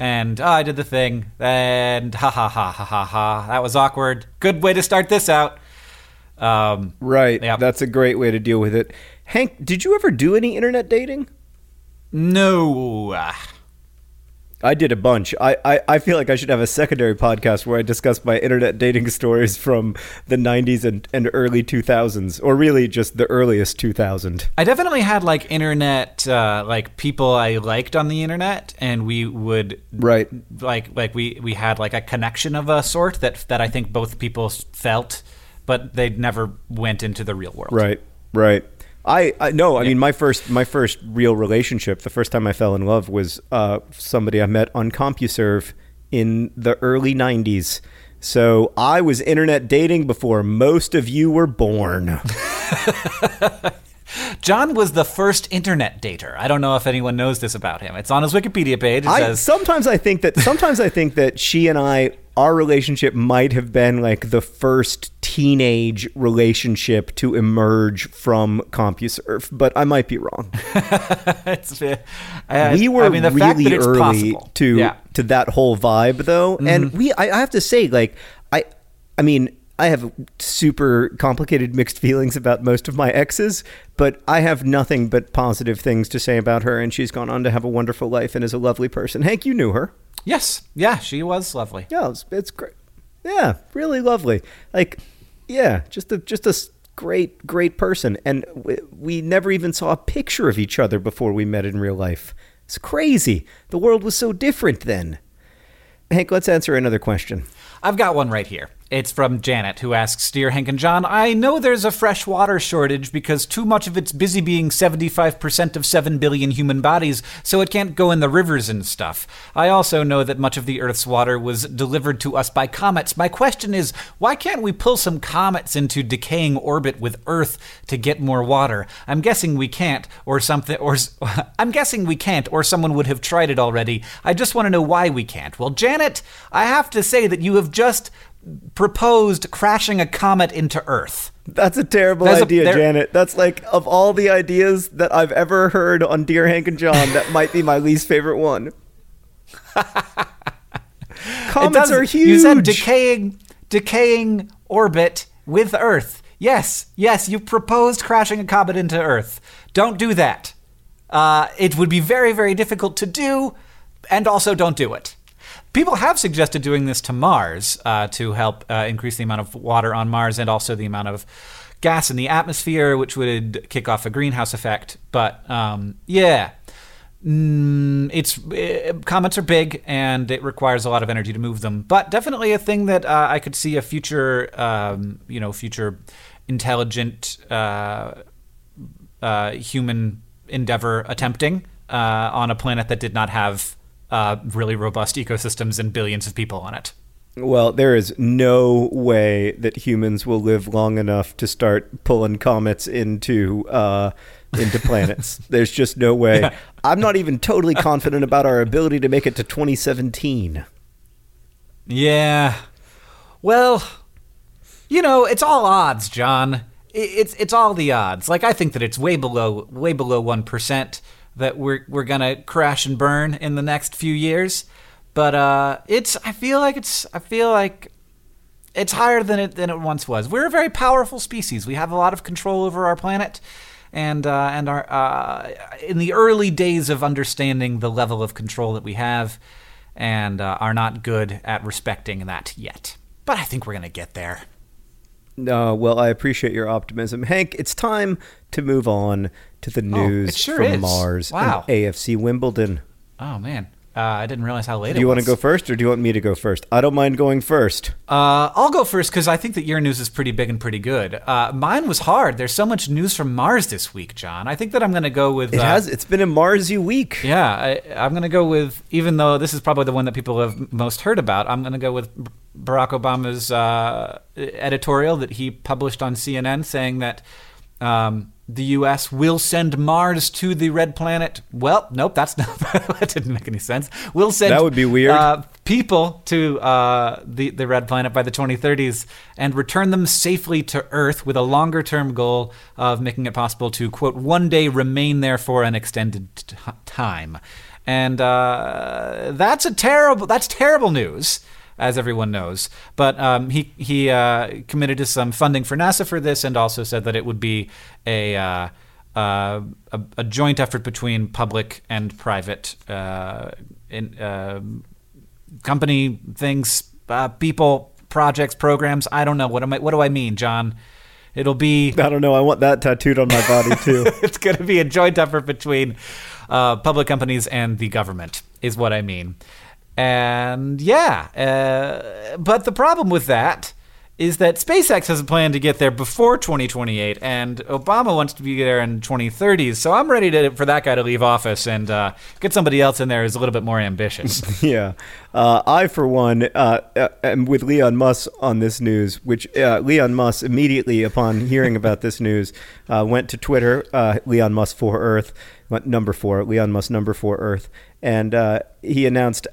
and oh, I did the thing, and ha ha ha ha ha ha. That was awkward. Good way to start this out. Um, right. Yeah. That's a great way to deal with it. Hank, did you ever do any internet dating? No. I did a bunch. I, I, I feel like I should have a secondary podcast where I discuss my internet dating stories from the nineties and, and early two thousands, or really just the earliest two thousand. I definitely had like internet, uh, like people I liked on the internet, and we would right like like we, we had like a connection of a sort that that I think both people felt, but they never went into the real world. Right, right. I, I no, I Yeah. mean my first my first real relationship, the first time I fell in love was uh, somebody I met on CompuServe in the early nineties. So I was internet dating before most of you were born. John was the first internet dater. I don't know if anyone knows this about him. It's on his Wikipedia page. It I, says sometimes I think that sometimes I think that she and I, our relationship might have been like the first teenage relationship to emerge from CompuServe, but I might be wrong. it's, uh, I, We were I mean, the fact really that it's early possible. to Yeah. to that whole vibe, though, and we I, I have to say, like I, I mean. I have super complicated mixed feelings about most of my exes, but I have nothing but positive things to say about her, and she's gone on to have a wonderful life and is a lovely person. Hank, you knew her. Yes. Yeah, she was lovely. Yeah, it's, it's great. Yeah, really lovely. Like, yeah, just a just a s- great, great person. And we, we never even saw a picture of each other before we met in real life. It's crazy. The world was so different then. Hank, let's answer another question. I've got one right here. It's from Janet, who asks, Dear Hank and John, I know there's a fresh water shortage because too much of it's busy being seventy-five percent of seven billion human bodies, so it can't go in the rivers and stuff. I also know that much of the Earth's water was delivered to us by comets. My question is, why can't we pull some comets into decaying orbit with Earth to get more water? I'm guessing we can't, or something, or I'm guessing we can't, or someone would have tried it already. I just want to know why we can't. Well, Janet, I have to say that you have just proposed crashing a comet into Earth. That's a terrible There's a- idea, there- Janet. That's like, of all the ideas that I've ever heard on Dear Hank and John, that might be my least favorite one. Comets does- are huge. You said decaying, decaying orbit with Earth. Yes, yes, you proposed crashing a comet into Earth. Don't do that. Uh, it would be very, very difficult to do, and also don't do it. People have suggested doing this to Mars uh, to help uh, increase the amount of water on Mars and also the amount of gas in the atmosphere, which would kick off a greenhouse effect. But um, yeah, mm, it's uh, comets are big and it requires a lot of energy to move them. But definitely a thing that uh, I could see a future, um, you know, future intelligent uh, uh, human endeavor attempting uh, on a planet that did not have Uh, really robust ecosystems and billions of people on it. Well, there is no way that humans will live long enough to start pulling comets into uh, into planets. There's just no way. Yeah. I'm not even totally confident about our ability to make it to twenty seventeen. Yeah. Well, you know, it's all odds, John. I- It's it's all the odds. Like, I think that it's way below way below one percent that we're we're gonna crash and burn in the next few years. But uh, it's I feel like it's I feel like it's higher than it than it once was. We're a very powerful species. We have a lot of control over our planet, and uh, and our uh, in the early days of understanding the level of control that we have, and uh, are not good at respecting that yet. But I think we're gonna get there. No, well, I appreciate your optimism. Hank, it's time to move on to the news it sure from is. Mars Wow. and A F C Wimbledon. Oh man, uh, I didn't realize how late it was. Do you want to go first, or do you want me to go first? I don't mind going first. Uh, I'll go first because I think that your news is pretty big and pretty good. Uh, mine was hard. There's so much news from Mars this week, John. I think that I'm going to go with. It uh, has. It's been a Marsy week. Yeah, I, I'm going to go with, even though this is probably the one that people have most heard about, I'm going to go with Barack Obama's uh, editorial that he published on C N N saying that um, the U S will send Mars to the red planet. Well, nope, that's not, that didn't make any sense. We'll send That would be weird. Uh, people to uh, the, the red planet by the twenty thirties and return them safely to Earth with a longer-term goal of making it possible to, quote, one day remain there for an extended t- time. and uh, that's a terrible that's terrible news, as everyone knows. But um, he he uh, committed to some funding for NASA for this, and also said that it would be a uh, uh, a, a joint effort between public and private uh, in, uh, company things, uh, people, projects, programs. I don't know what am I, what do I mean, John? It'll be... I don't know. I want that tattooed on my body, too. It's going to be a joint effort between uh, public companies and the government, is what I mean. And, yeah. Uh, but the problem with that is that SpaceX has a plan to get there before twenty twenty-eight, and Obama wants to be there in twenty thirties. So I'm ready to, for that guy to leave office and uh, get somebody else in there who's a little bit more ambitious. Yeah. Uh, I, for one, uh, uh, am with Elon Musk on this news, which uh, Elon Musk immediately upon hearing about this news uh, went to Twitter, uh, Elon Musk for Earth, number four, Elon Musk number four Earth, and uh, he announced...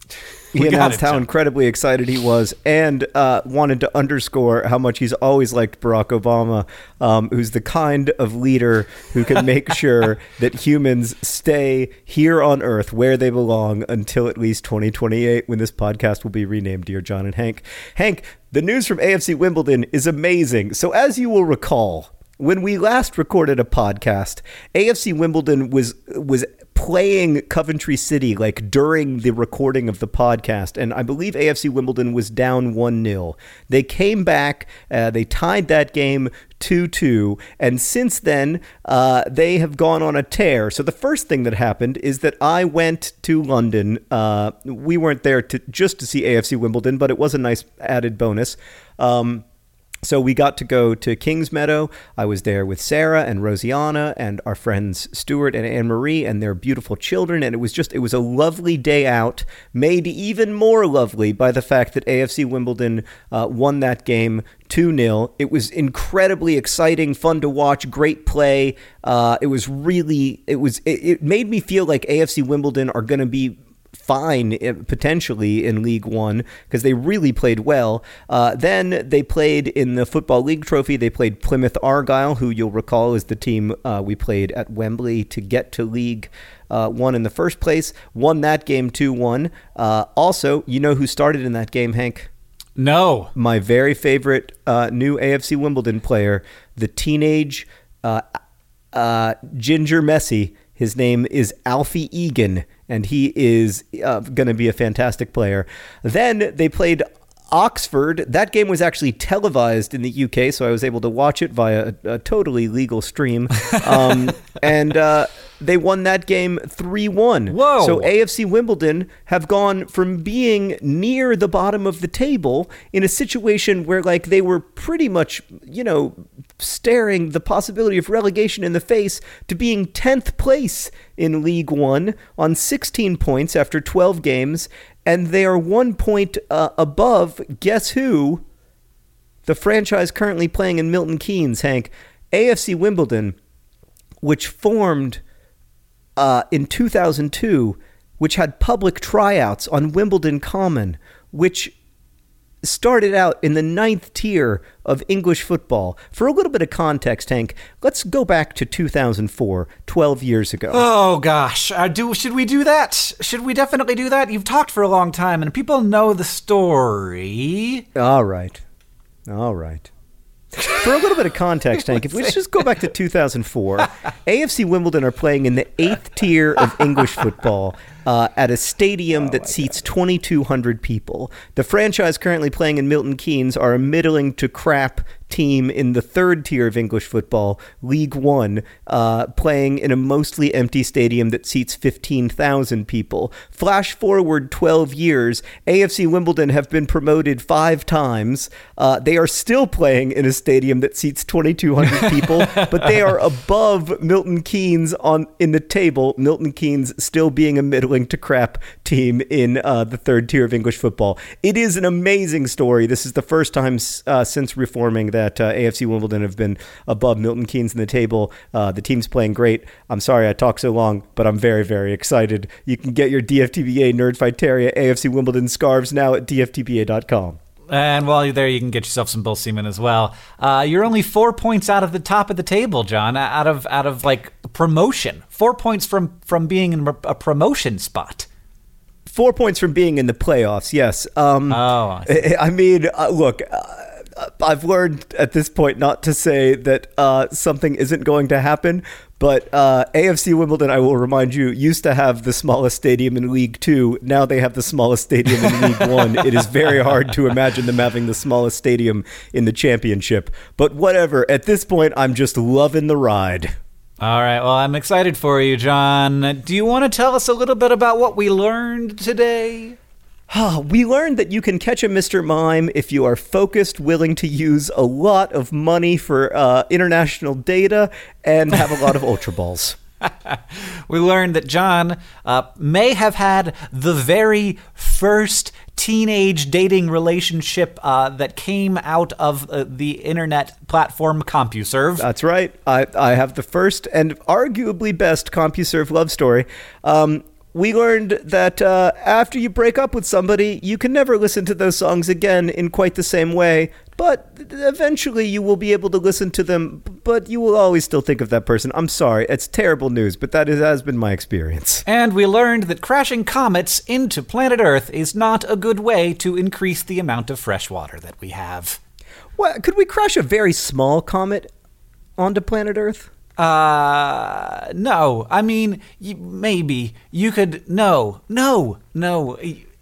He announced how incredibly excited he was, and uh, wanted to underscore how much he's always liked Barack Obama, um, who's the kind of leader who can make sure that humans stay here on Earth where they belong until at least twenty twenty-eight, when this podcast will be renamed Dear John and Hank. Hank, the news from A F C Wimbledon is amazing. So as you will recall, when we last recorded a podcast, A F C Wimbledon was was playing Coventry City like during the recording of the podcast, and I believe A F C Wimbledon was down one nil. They came back, uh, they tied that game two two, and since then uh, they have gone on a tear. So the first thing that happened is that I went to London. Uh, we weren't there to just to see A F C Wimbledon, but it was a nice added bonus. Um, So we got to go to Kingsmeadow. I was there with Sarah and Rosianna and our friends Stuart and Anne-Marie and their beautiful children. And it was just, it was a lovely day out, made even more lovely by the fact that A F C Wimbledon uh, won that game two nil. It was incredibly exciting, fun to watch, great play. Uh, it was really, it was, it, it made me feel like A F C Wimbledon are going to be fine potentially in League One, because they really played well. Uh, then they played in the Football League Trophy. They played Plymouth Argyle, who you'll recall is the team uh, we played at Wembley to get to League uh, One in the first place. Won that game two one. Uh, also, you know who started in that game, Hank? No. My very favorite uh, new A F C Wimbledon player, the teenage uh, uh, Ginger Messi. His name is Alfie Egan, and he is uh, going to be a fantastic player. Then they played Oxford. That game was actually televised in the U K, so I was able to watch it via a, a totally legal stream. Um, and uh, they won that game three one. Whoa. So A F C Wimbledon have gone from being near the bottom of the table in a situation where, like, they were pretty much, you know, staring the possibility of relegation in the face to being tenth place in League One on sixteen points after twelve games. And they are one point uh, above, guess who? The franchise currently playing in Milton Keynes, Hank. A F C Wimbledon, which formed uh, in two thousand two, which had public tryouts on Wimbledon Common, which started out in the ninth tier of English football. For a little bit of context, Hank, let's go back to two thousand four, twelve years ago. Oh, gosh. Uh, do Should we do that? Should we definitely do that? You've talked for a long time, and people know the story. All right. All right. For a little bit of context, Hank, if we just go back to two thousand four, A F C Wimbledon are playing in the eighth tier of English football uh, at a stadium oh that seats twenty-two hundred people. The franchise currently playing in Milton Keynes are a middling to crap team in the third tier of English football, League One, uh, playing in a mostly empty stadium that seats fifteen thousand people. Flash forward twelve years, A F C Wimbledon have been promoted five times. Uh, they are still playing in a stadium that seats twenty-two hundred people, but they are above Milton Keynes on in the table. Milton Keynes still being a middling to crap team in uh, the third tier of English football. It is an amazing story. This is the first time uh, since reforming that that uh, A F C Wimbledon have been above Milton Keynes in the table. Uh, the team's playing great. I'm sorry I talked so long, but I'm very, very excited. You can get your D F T B A Nerdfighteria A F C Wimbledon scarves now at D F T B A dot com. And while you're there, you can get yourself some Bull Seaman as well. Uh, you're only four points out of the top of the table, John, out of out of like promotion. Four points from, from being in a promotion spot. Four points from being in the playoffs, yes. Um, oh, I, I mean, uh, look, uh, I've learned at this point not to say that uh, something isn't going to happen, but uh, A F C Wimbledon, I will remind you, used to have the smallest stadium in League Two. Now they have the smallest stadium in League One. It is very hard to imagine them having the smallest stadium in the championship. But whatever, at this point, I'm just loving the ride. All right, well, I'm excited for you, John. Do you want to tell us a little bit about what we learned today? We learned that you can catch a Mister Mime if you are focused, willing to use a lot of money for uh, international data, and have a lot of Ultra Balls. We learned that John uh, may have had the very first teenage dating relationship uh, that came out of uh, the internet platform CompuServe. That's right. I, I have the first and arguably best CompuServe love story. Um, we learned that uh, after you break up with somebody, you can never listen to those songs again in quite the same way, but eventually you will be able to listen to them, but you will always still think of that person. I'm sorry, it's terrible news, but that is, has been my experience. And we learned that crashing comets into planet Earth is not a good way to increase the amount of fresh water that we have. What, could we crash a very small comet onto planet Earth? Uh, no. I mean, y- maybe. You could... No. No. No.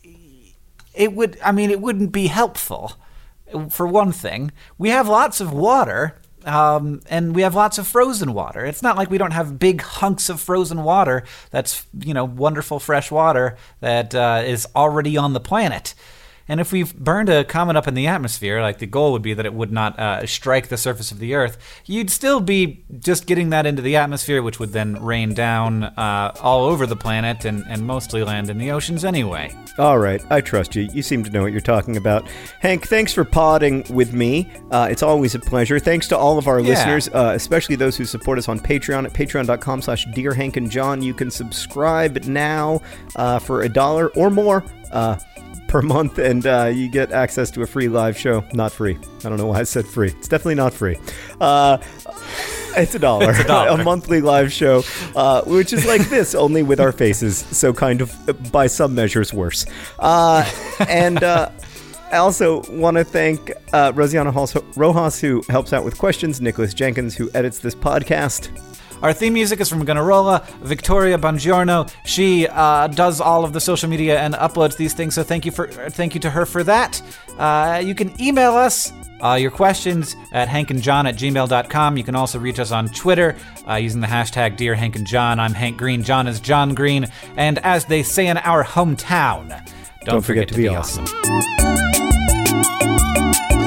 It would... I mean, it wouldn't be helpful. For one thing, we have lots of water, um, and we have lots of frozen water. It's not like we don't have big hunks of frozen water that's, you know, wonderful fresh water that uh, is already on the planet. And if we've burned a comet up in the atmosphere, like the goal would be that it would not uh, strike the surface of the Earth, you'd still be just getting that into the atmosphere, which would then rain down uh, all over the planet and, and mostly land in the oceans anyway. All right, I trust you. You seem to know what you're talking about. Hank, thanks for podding with me. Uh, it's always a pleasure. Thanks to all of our yeah. listeners, uh, especially those who support us on Patreon at patreon.com slash Dear Hank and John. You can subscribe now uh, for a dollar or more uh, per month, and uh, you get access to a free live show. Not free. I don't know why I said free. It's definitely not free. Uh, it's a dollar. It's a dollar. A monthly live show, uh, which is like this, only with our faces. So kind of, by some measures, worse. Uh, and uh, I also want to thank uh, Rosiana Rojas, who helps out with questions, Nicholas Jenkins, who edits this podcast. Our theme music is from Gunnarolla, Victoria Bongiorno. She uh, does all of the social media and uploads these things, so thank you for thank you to her for that. Uh, you can email us uh, your questions at hankandjohn at gmail dot com. You can also reach us on Twitter uh, using the hashtag Dear Hank and John. I'm Hank Green. John is John Green. And as they say in our hometown, don't, don't forget, forget to, to be, be awesome. awesome.